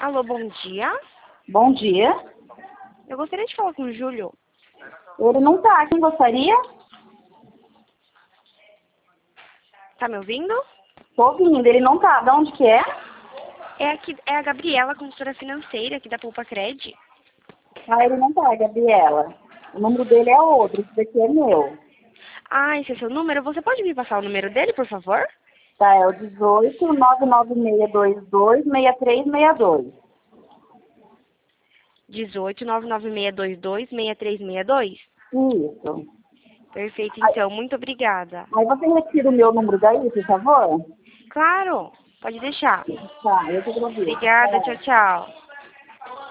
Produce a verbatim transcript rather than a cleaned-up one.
Alô, bom dia. Bom dia. Eu gostaria de falar com o Júlio. Ele não tá. Quem gostaria? Tá me ouvindo? Tô ouvindo. Ele não tá. De onde que é? É, aqui, é a Gabriela, consultora financeira aqui da Poupa Cred. Ah, ele não tá, Gabriela. O número dele é outro. Esse daqui é meu. Ah, esse é seu número? Você pode me passar o número dele, por favor? Tá, é o dezoito, nove nove seis dois dois, seis três seis dois. dezoito, nove nove seis dois dois, seis três seis dois? Isso. Perfeito, Aí, então. Muito obrigada. aí você retira o meu número daí, por favor? Claro, pode deixar. Tá, eu te agradeço. Obrigada, tchau, Tá. tchau.